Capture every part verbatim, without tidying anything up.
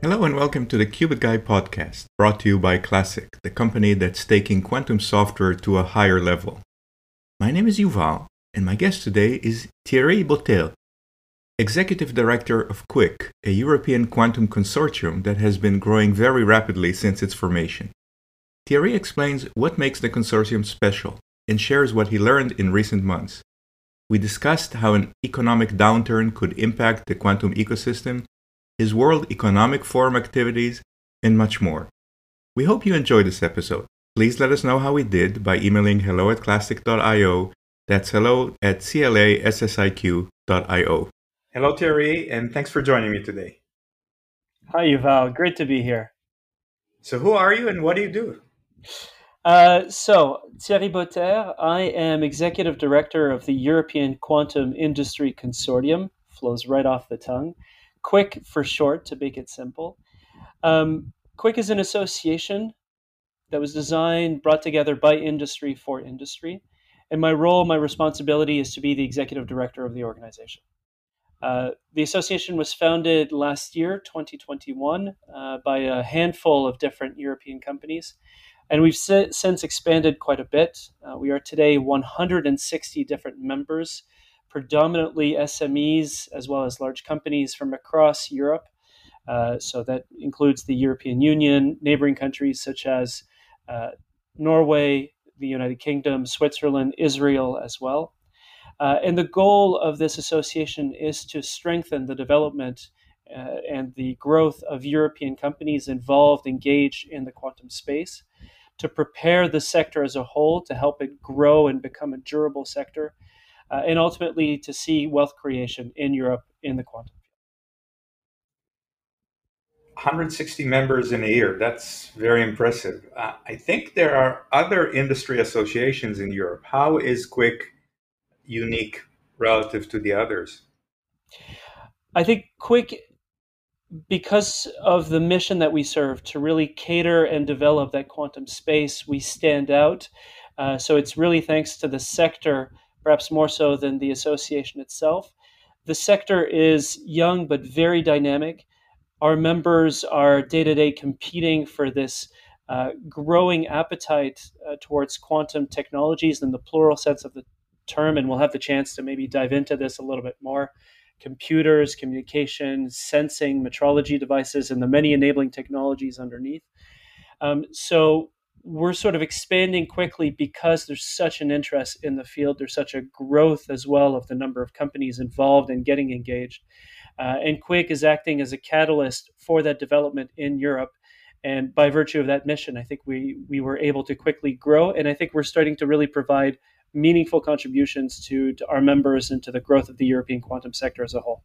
Hello and welcome to the Qubit Guy podcast, brought to you by Classic, the company that's taking quantum software to a higher level. My name is Yuval, and my guest today is Thierry Botel, Executive Director of QUIC, a European quantum consortium that has been growing very rapidly since its formation. Thierry explains what makes the consortium special and shares what he learned in recent months. We discussed how an economic downturn could impact the quantum ecosystem, his World Economic Forum activities, and much more. We hope you enjoyed this episode. Please let us know how we did by emailing hello at classic dot io. That's hello at classiq dot io. Hello, Thierry, and thanks for joining me today. Hi, Yuval. Great to be here. So who are you and what do you do? Uh, so, Thierry Botter, I am Executive Director of the European Quantum Industry Consortium. Flows right off the tongue. QUIC for short, to make it simple. Um, QUIC is an association that was designed, brought together by industry for industry. And my role, my responsibility is to be the executive director of the organization. Uh, the association was founded last year, twenty twenty-one, uh, by a handful of different European companies. And we've si- since expanded quite a bit. Uh, we are today one hundred sixty different members, predominantly S M Es as well as large companies from across Europe. Uh, so that includes the European Union, neighboring countries such as uh, Norway, the United Kingdom, Switzerland, Israel as well. Uh, and the goal of this association is to strengthen the development uh, and the growth of European companies involved, engaged in the quantum space, to prepare the sector as a whole, to help it grow and become a durable sector, uh, and ultimately to see wealth creation in Europe in the quantum field. one hundred sixty members in a year. That's very impressive. Uh, I think there are other industry associations in Europe. How is QUIC unique relative to the others? I think QUIC, because of the mission that we serve to really cater and develop that quantum space, we stand out. Uh, so it's really thanks to the sector, perhaps more so than the association itself. The sector is young but very dynamic. Our members are day-to-day competing for this uh, growing appetite uh, towards quantum technologies in the plural sense of the term, and we'll have the chance to maybe dive into this a little bit more. Computers, communication, sensing, metrology devices, and the many enabling technologies underneath. Um, so we're sort of expanding quickly because there's such an interest in the field. There's such a growth as well of the number of companies involved and getting engaged. Uh, and QUIC is acting as a catalyst for that development in Europe. And by virtue of that mission, I think we, we were able to quickly grow. And I think we're starting to really provide meaningful contributions to, to our members and to the growth of the European quantum sector as a whole.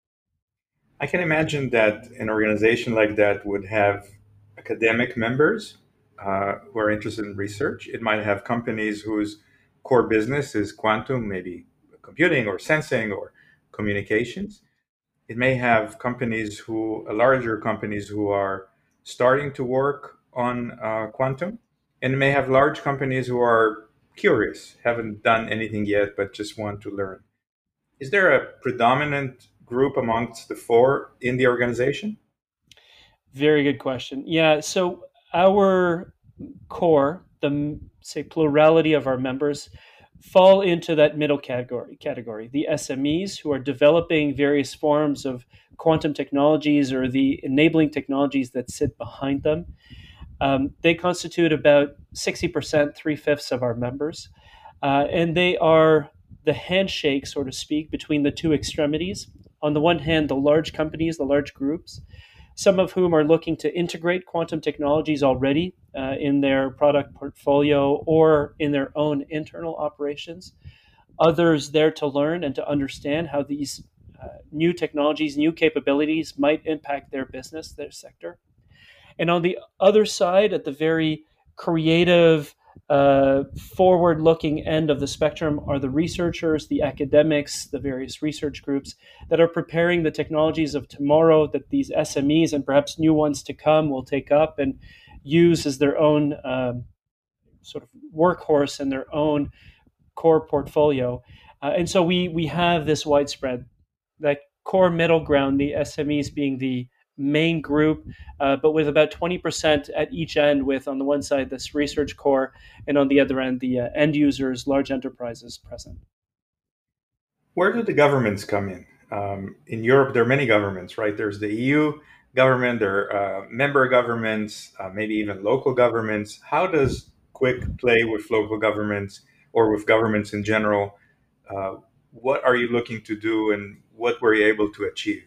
I can imagine that an organization like that would have academic members uh, who are interested in research. It might have companies whose core business is quantum, maybe computing or sensing or communications. It may have companies who, uh, larger companies who are starting to work on uh, quantum, and it may have large companies who are curious, haven't done anything yet, but just want to learn. Is there a predominant group amongst the four in the organization? Very good question. Yeah, so our core, the say plurality of our members, fall into that middle category, category, the S M Es who are developing various forms of quantum technologies or the enabling technologies that sit behind them. Um, they constitute about sixty percent, three-fifths of our members. Uh, and they are the handshake, so to speak, between the two extremities. On the one hand, the large companies, the large groups, some of whom are looking to integrate quantum technologies already uh, in their product portfolio or in their own internal operations. Others there to learn and to understand how these uh, new technologies, new capabilities might impact their business, their sector. And on the other side, at the very creative, uh, forward-looking end of the spectrum are the researchers, the academics, the various research groups that are preparing the technologies of tomorrow that these S M Es and perhaps new ones to come will take up and use as their own um, sort of workhorse and their own core portfolio. Uh, and so we we have this widespread, that core middle ground, the S M Es being the main group, uh, but with about twenty percent at each end, with on the one side this research core, and on the other end the uh, end users, large enterprises present. Where do the governments come in? Um, in Europe, there are many governments, right? There's the E U government, there are uh, member governments, uh, maybe even local governments. How does Quick play with local governments or with governments in general? Uh, what are you looking to do, and what were you able to achieve?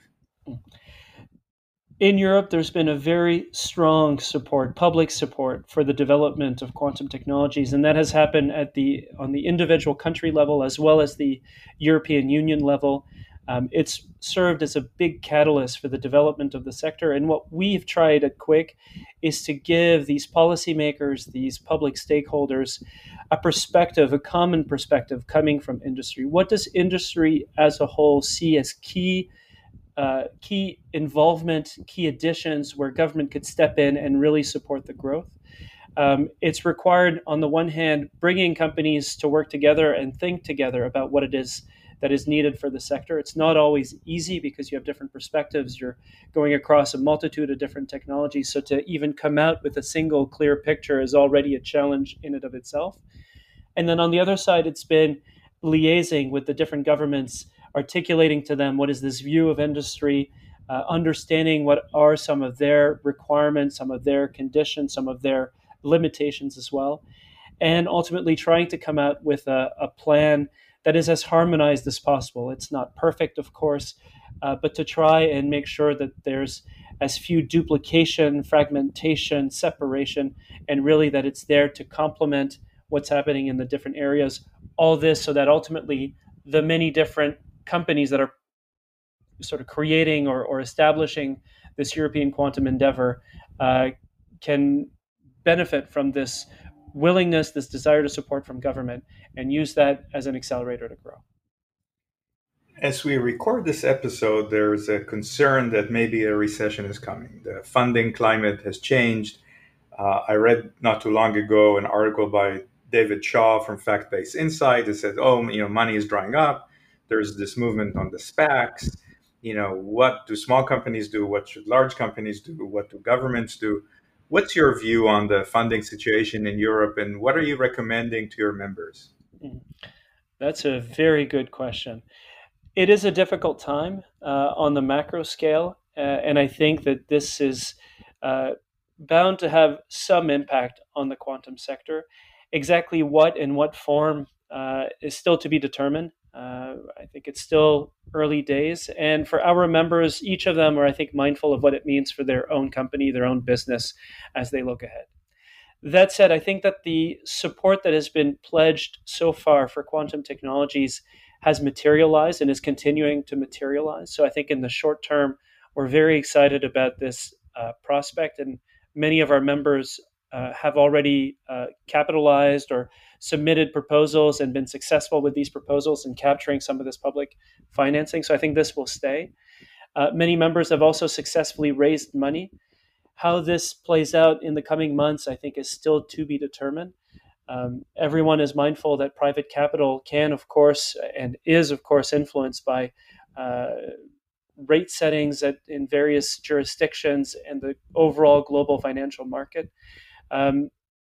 In Europe, there's been a very strong support, public support for the development of quantum technologies, and that has happened at the on the individual country level as well as the European Union level. Um, it's served as a big catalyst for the development of the sector. And what we've tried at Quick is to give these policymakers, these public stakeholders, a perspective, a common perspective coming from industry. What does industry as a whole see as key uh, key involvement, key additions where government could step in and really support the growth? Um, it's required, on the one hand, bringing companies to work together and think together about what it is that is needed for the sector. It's not always easy because you have different perspectives. You're going across a multitude of different technologies. So to even come out with a single clear picture is already a challenge in and of itself. And then on the other side, it's been liaising with the different governments, articulating to them what is this view of industry, uh, understanding what are some of their requirements, some of their conditions, some of their limitations as well, and ultimately trying to come out with a, a plan that is as harmonized as possible. It's not perfect, of course, uh, but to try and make sure that there's as few duplication, fragmentation, separation, and really that it's there to complement what's happening in the different areas. All this so that ultimately the many different companies that are sort of creating or, or establishing this European quantum endeavor uh, can benefit from this willingness, this desire to support from government, and use that as an accelerator to grow. As we record this episode, there's a concern that maybe a recession is coming. The funding climate has changed. Uh, I read not too long ago an article by David Shaw from Fact-Based Insight that said, oh, you know, money is drying up. There's this movement on the SPACs. You know, what do small companies do? What should large companies do? What do governments do? What's your view on the funding situation in Europe, and what are you recommending to your members? That's a very good question. It is a difficult time uh, on the macro scale, uh, and I think that this is uh, bound to have some impact on the quantum sector. Exactly what and what form uh, is still to be determined. Uh, I think it's still early days, and for our members, each of them are, I think, mindful of what it means for their own company, their own business, as they look ahead. That said, I think that the support that has been pledged so far for quantum technologies has materialized and is continuing to materialize. So I think in the short term, we're very excited about this uh, prospect, and many of our members uh, have already uh, capitalized or submitted proposals and been successful with these proposals in capturing some of this public financing. So I think this will stay. Uh, many members have also successfully raised money. How this plays out in the coming months, I think, is still to be determined. Um, everyone is mindful that private capital can, of course, and is, of course, influenced by uh, rate settings at, in various jurisdictions and the overall global financial market. Um,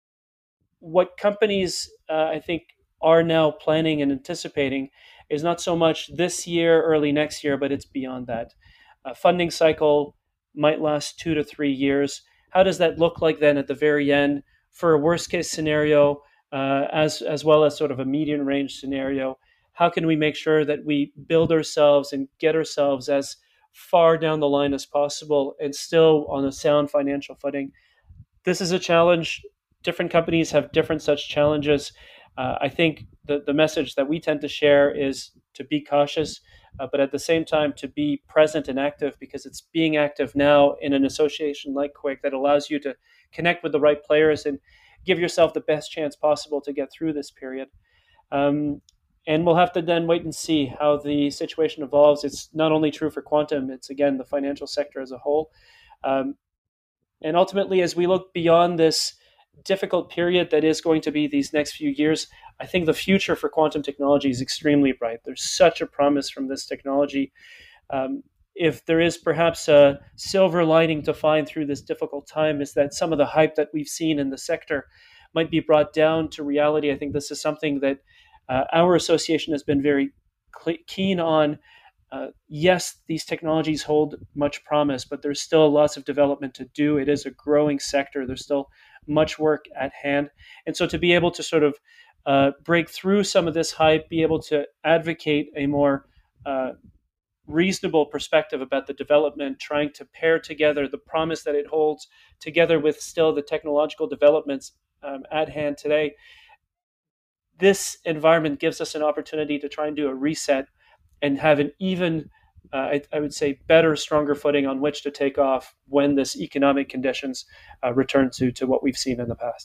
what companies, uh, I think, are now planning and anticipating is not so much this year, early next year, but it's beyond that. A funding cycle might last two to three years. How does that look like then at the very end for a worst case scenario, uh, as, as well as sort of a median range scenario? How can we make sure that we build ourselves and get ourselves as far down the line as possible and still on a sound financial footing? This is a challenge. Different companies have different such challenges. Uh, I think the, the message that we tend to share is to be cautious, uh, but at the same time to be present and active, because it's being active now in an association like Quick that allows you to connect with the right players and give yourself the best chance possible to get through this period. Um, and we'll have to then wait and see how the situation evolves. It's not only true for quantum, it's, again, the financial sector as a whole. Um, and ultimately, as we look beyond this difficult period that is going to be these next few years, I think the future for quantum technology is extremely bright. There's such a promise from this technology. Um, if there is perhaps a silver lining to find through this difficult time, is that some of the hype that we've seen in the sector might be brought down to reality. I think this is something that uh, our association has been very cl- keen on. Uh, yes, these technologies hold much promise, but there's still lots of development to do. It is a growing sector. There's still much work at hand. And so to be able to sort of uh, break through some of this hype, be able to advocate a more uh, reasonable perspective about the development, trying to pair together the promise that it holds together with still the technological developments um, at hand today. This environment gives us an opportunity to try and do a reset and have an even, uh, I, I would say, better, stronger footing on which to take off when this economic conditions uh, return to, to what we've seen in the past.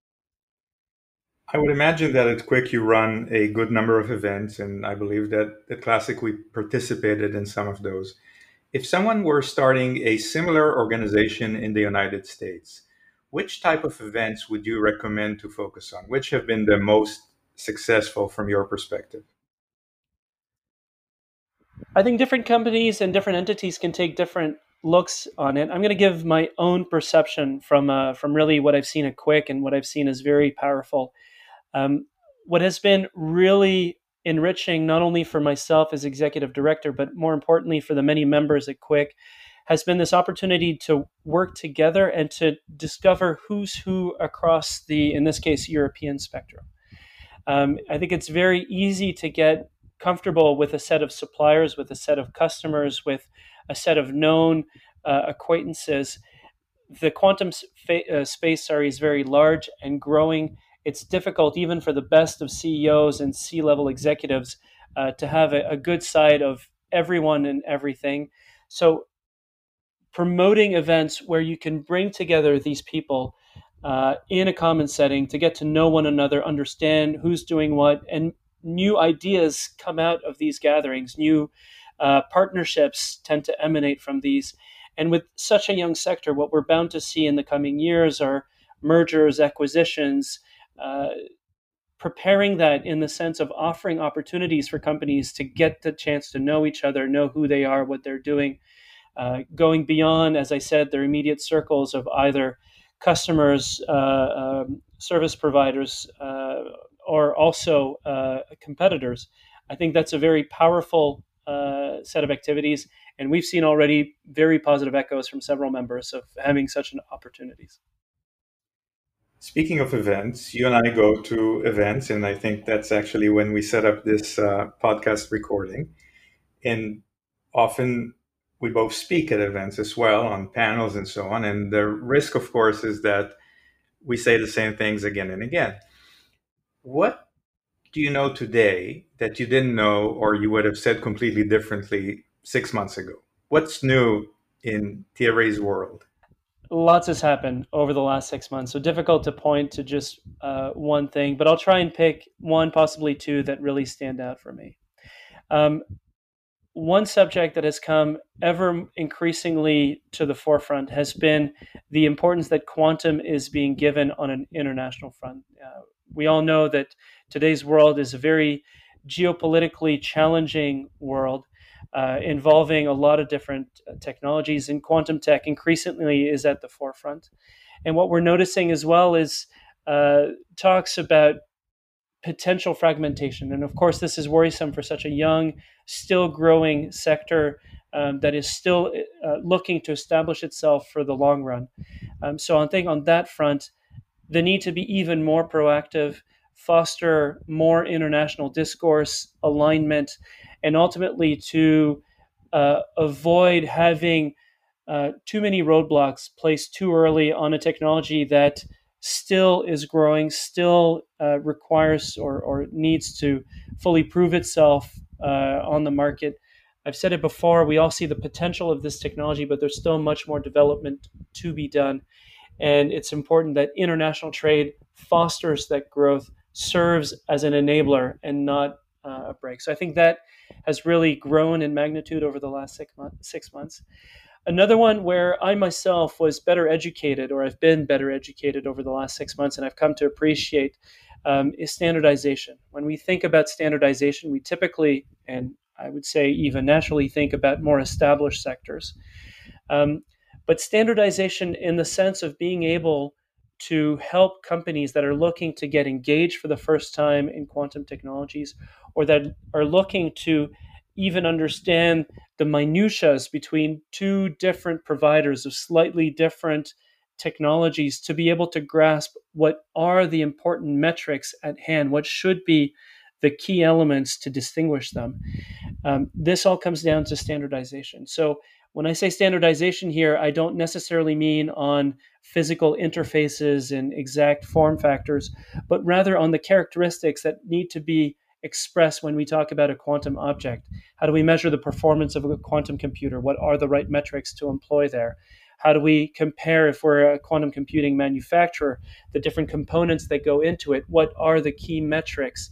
I would imagine that at Quick you run a good number of events, and I believe that at Classic we participated in some of those. If someone were starting a similar organization in the United States, which type of events would you recommend to focus on? Which have been the most successful from your perspective? I think different companies and different entities can take different looks on it. I'm going to give my own perception from uh, from really what I've seen at Quick and what I've seen is very powerful. Um, what has been really enriching, not only for myself as executive director, but more importantly for the many members at Quick, has been this opportunity to work together and to discover who's who across the, in this case, European spectrum. Um, I think it's very easy to get comfortable with a set of suppliers, with a set of customers, with a set of known uh, acquaintances. The quantum spa- uh, space, sorry, is very large and growing. It's difficult even for the best of C E Os and C-level executives uh, to have a, a good side of everyone and everything. So promoting events where you can bring together these people uh, in a common setting to get to know one another, understand who's doing what, and new ideas come out of these gatherings. New uh, partnerships tend to emanate from these. And with such a young sector, what we're bound to see in the coming years are mergers, acquisitions, uh, preparing that in the sense of offering opportunities for companies to get the chance to know each other, know who they are, what they're doing, uh, going beyond, as I said, their immediate circles of either customers, uh, um, service providers, uh, or also uh, competitors. I think that's a very powerful uh, set of activities, and we've seen already very positive echoes from several members of having such an opportunities. Speaking of events, you and I go to events, and I think that's actually when we set up this uh, podcast recording. And often we both speak at events as well on panels and so on. And the risk, of course, is that we say the same things again and again. What do you know today that you didn't know or you would have said completely differently six months ago? What's new in Thierry's world? Lots has happened over the last six months, so difficult to point to just uh, one thing, but I'll try and pick one, possibly two, that really stand out for me. Um, one subject that has come ever increasingly to the forefront has been the importance that quantum is being given on an international front. Uh, we all know that today's world is a very geopolitically challenging world, uh, involving a lot of different uh, technologies, and quantum tech increasingly is at the forefront. And what we're noticing as well is uh, talks about potential fragmentation. And of course, this is worrisome for such a young, still growing sector um, that is still uh, looking to establish itself for the long run. Um, so I think on that front, the need to be even more proactive, foster more international discourse, alignment, and ultimately to uh, avoid having uh, too many roadblocks placed too early on a technology that still is growing, still uh, requires or, or needs to fully prove itself uh, on the market. I've said it before, we all see the potential of this technology, but there's still much more development to be done. And it's important that international trade fosters that growth, serves as an enabler and not uh, a break. So I think that has really grown in magnitude over the last six, month, six months. Another one where I myself was better educated, or I've been better educated over the last six months, and I've come to appreciate, um, is standardization. When we think about standardization, we typically, and I would say, even naturally think about more established sectors. Um, but standardization in the sense of being able to help companies that are looking to get engaged for the first time in quantum technologies, or that are looking to even understand the minutiae between two different providers of slightly different technologies, to be able to grasp what are the important metrics at hand, what should be the key elements to distinguish them. Um, this all comes down to standardization. So when I say standardization here, I don't necessarily mean on physical interfaces and exact form factors, but rather on the characteristics that need to be expressed when we talk about a quantum object. How do we measure the performance of a quantum computer? What are the right metrics to employ there? How do we compare, if we're a quantum computing manufacturer, the different components that go into it? What are the key metrics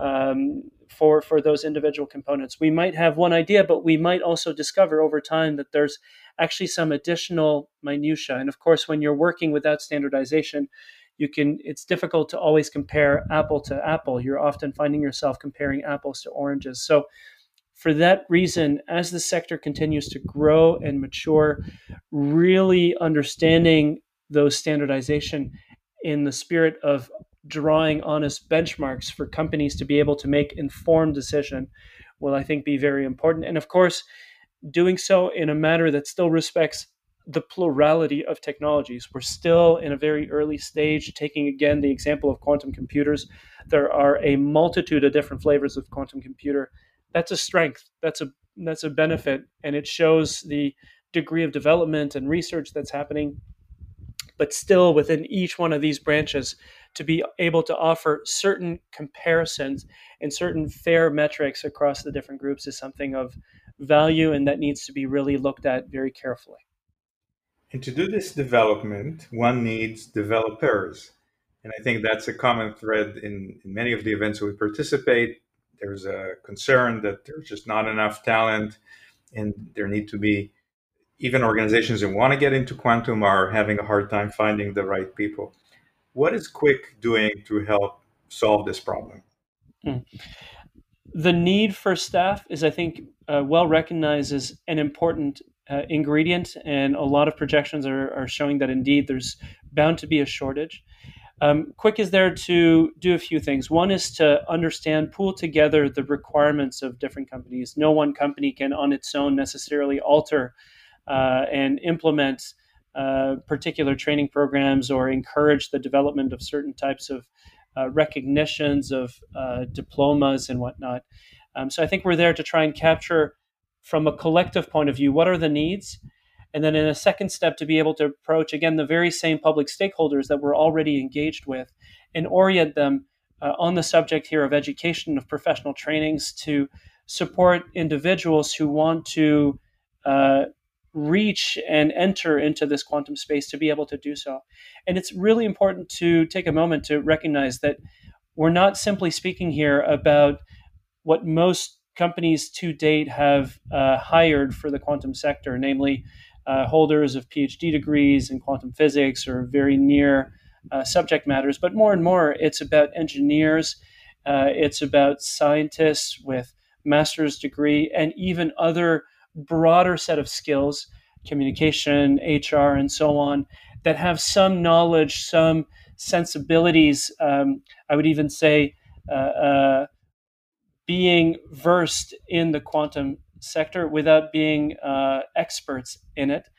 um, for, for those individual components? We might have one idea, but we might also discover over time that there's actually some additional minutiae. And of course, when you're working without standardization, you can, it's difficult to always compare apple to apple. You're often finding yourself comparing apples to oranges. So for that reason, as the sector continues to grow and mature, really understanding those standardization in the spirit of drawing honest benchmarks for companies to be able to make informed decision will, I think, be very important. And of course, doing so in a manner that still respects the plurality of technologies. We're still in a very early stage. Taking again the example of quantum computers, there are a multitude of different flavors of quantum computer. That's a strength. That's a that's a benefit, and it shows the degree of development and research that's happening. But still, within each one of these branches, to be able to offer certain comparisons and certain fair metrics across the different groups is something of value, and that needs to be really looked at very carefully. And to do this development, one needs developers. And I think that's a common thread in, in many of the events we participate. There's a concern that there's just not enough talent, and there need to be, even organizations that want to get into quantum are having a hard time finding the right people. What is Quick doing to help solve this problem? Mm. The need for staff is, I think, uh, well recognized as an important uh, ingredient, and a lot of projections are, are showing that indeed there's bound to be a shortage. Um, Quick is there to do a few things. One is to understand, pool together the requirements of different companies. No one company can on its own necessarily alter uh, and implement uh, particular training programs or encourage the development of certain types of uh, recognitions of uh, diplomas and whatnot. Um, so I think we're there to try and capture from a collective point of view, what are the needs? And then in a second step, to be able to approach, again, the very same public stakeholders that we're already engaged with and orient them uh, on the subject here of education, of professional trainings, to support individuals who want to uh, reach and enter into this quantum space to be able to do so. And it's really important to take a moment to recognize that we're not simply speaking here about what most companies to date have uh, hired for the quantum sector, namely uh, holders of PhD degrees in quantum physics or very near uh, subject matters. But more and more, it's about engineers, uh, it's about scientists with master's degree, and even other broader set of skills, communication, H R, and so on, that have some knowledge, some sensibilities. Um, I would even say uh, uh, being versed in the quantum sector without being uh, experts in it.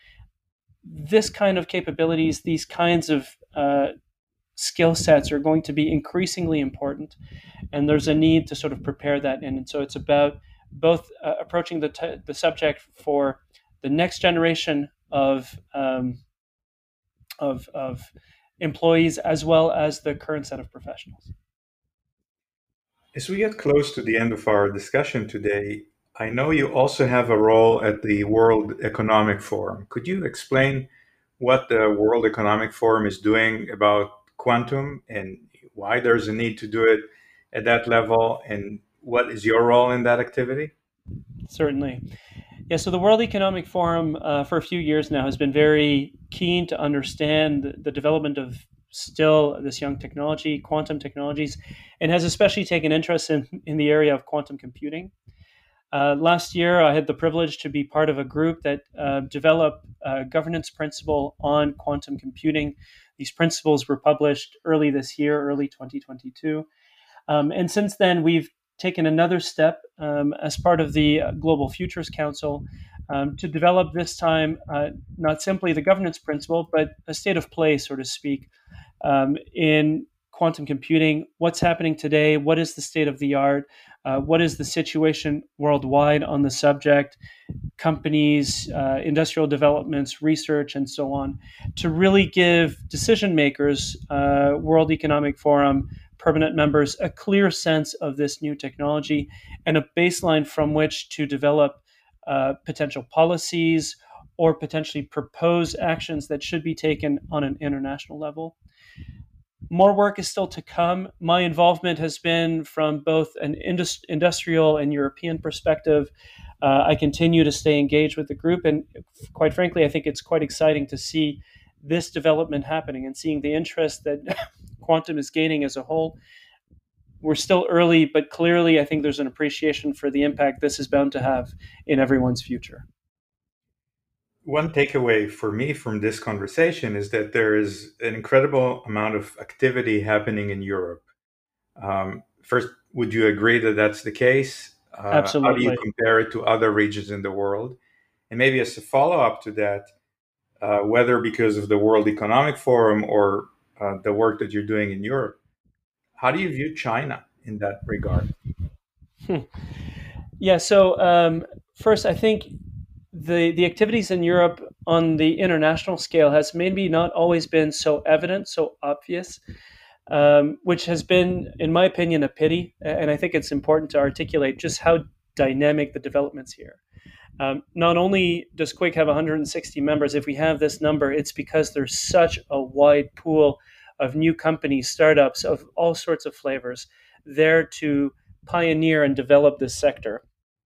This kind of capabilities, these kinds of uh, skill sets are going to be increasingly important, and there's a need to sort of prepare that in. And so it's about both uh, approaching the, t- the subject for the next generation of, um, of, of employees as well as the current set of professionals. As we get close to the end of our discussion today, I know you also have a role at the World Economic Forum. Could you explain what the World Economic Forum is doing about quantum and why there's a need to do it at that level, and what is your role in that activity? Certainly. Yeah, so the World Economic Forum uh, for a few years now has been very keen to understand the, the development of still this young technology, quantum technologies, and has especially taken interest in, in the area of quantum computing. Uh, last year, I had the privilege to be part of a group that uh, developed a governance principle on quantum computing. These principles were published early this year, early twenty twenty-two. Um, and since then, we've taken another step um, as part of the Global Futures Council um, to develop this time uh, not simply the governance principle, but a state of play, so to speak, um, in quantum computing. What's happening today? What is the state of the art? Uh, what is the situation worldwide on the subject? Companies, uh, industrial developments, research, and so on, to really give decision makers, uh, World Economic Forum, permanent members, a clear sense of this new technology and a baseline from which to develop uh, potential policies or potentially propose actions that should be taken on an international level. More work is still to come. My involvement has been from both an indus- industrial and European perspective. Uh, I continue to stay engaged with the group, and quite frankly, I think it's quite exciting to see this development happening and seeing the interest that quantum is gaining as a whole. We're still early, but clearly I think there's an appreciation for the impact this is bound to have in everyone's future. One takeaway for me from this conversation is that there is an incredible amount of activity happening in Europe. Um, first, would you agree that that's the case? Uh, how do you Absolutely. compare it to other regions in the world? And maybe as a follow-up to that, uh, whether because of the World Economic Forum or uh, the work that you're doing in Europe, how do you view China in that regard? Hmm. Yeah, so um, first, I think the the activities in Europe on the international scale has maybe not always been so evident, so obvious, um, which has been, in my opinion, a pity. And I think it's important to articulate just how dynamic the developments here. Um, not only does Quake have one hundred sixty members, if we have this number, it's because there's such a wide pool of new companies, startups of all sorts of flavors there to pioneer and develop this sector.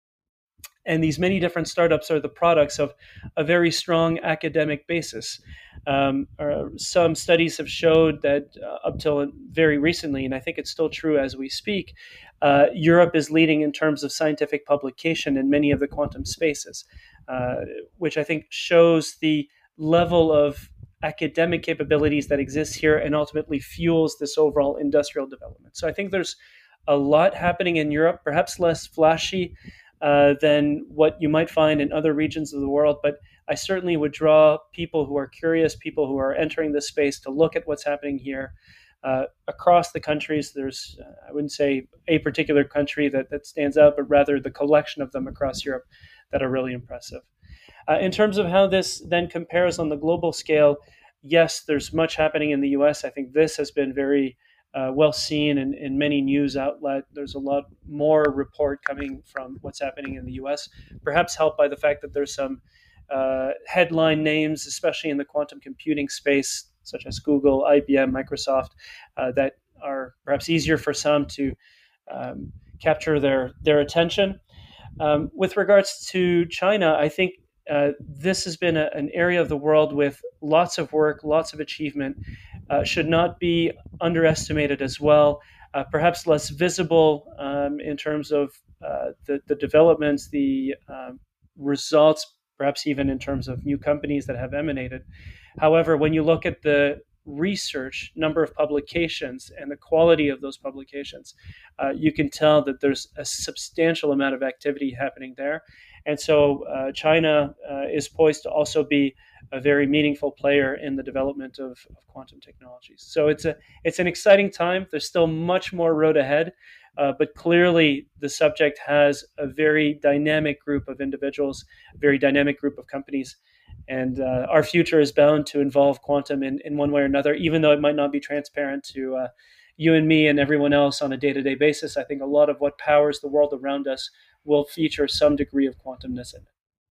And these many different startups are the products of a very strong academic basis. Um, some studies have showed that uh, up till very recently, and I think it's still true as we speak, uh, Europe is leading in terms of scientific publication in many of the quantum spaces, uh, which I think shows the level of academic capabilities that exists here and ultimately fuels this overall industrial development. So I think there's a lot happening in Europe, perhaps less flashy uh, than what you might find in other regions of the world. But I certainly would draw people who are curious, people who are entering this space to look at what's happening here. Uh, across the countries, there's, uh, I wouldn't say a particular country that, that stands out, but rather the collection of them across Europe that are really impressive. Uh, in terms of how this then compares on the global scale, yes, there's much happening in the U S. I think this has been very uh, well seen in, in many news outlets. There's a lot more report coming from what's happening in the U S, perhaps helped by the fact that there's some uh, headline names, especially in the quantum computing space, such as Google, I B M, Microsoft, uh, that are perhaps easier for some to um, capture their, their attention. Um, with regards to China, I think uh, this has been a, an area of the world with lots of work, lots of achievement, uh, should not be underestimated as well. Uh, perhaps less visible um, in terms of uh, the, the developments, the um, results, perhaps even in terms of new companies that have emanated. However, when you look at the research, number of publications, and the quality of those publications, uh, you can tell that there's a substantial amount of activity happening there. And so uh, China uh, is poised to also be a very meaningful player in the development of, of quantum technologies. So it's a it's an exciting time. There's still much more road ahead, uh, but clearly the subject has a very dynamic group of individuals, a very dynamic group of companies. And uh, our future is bound to involve quantum in, in one way or another, even though it might not be transparent to uh, you and me and everyone else on a day-to-day basis. I think a lot of what powers the world around us will feature some degree of quantumness in it.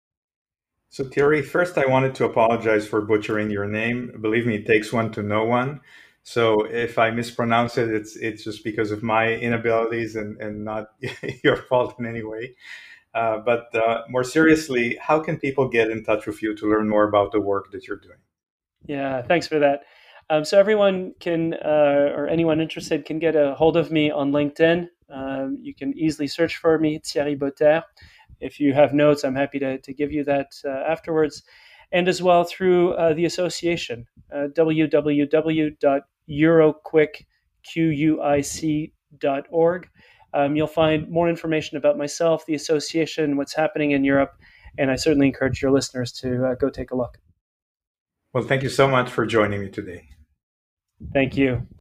So Thierry, first I wanted to apologize for butchering your name. Believe me, it takes one to know one. So if I mispronounce it, it's it's just because of my inabilities and, and not your fault in any way. Uh, but uh, more seriously, how can people get in touch with you to learn more about the work that you're doing? Yeah, thanks for that. Um, so everyone can, uh, or anyone interested can get a hold of me on LinkedIn. Um, you can easily search for me, Thierry Botter. If you have notes, I'm happy to, to give you that uh, afterwards. And as well through uh, the association, uh, w w w dot euroquick dot org. Um, you'll find more information about myself, the association, what's happening in Europe, and I certainly encourage your listeners to uh, go take a look. Well, thank you so much for joining me today. Thank you.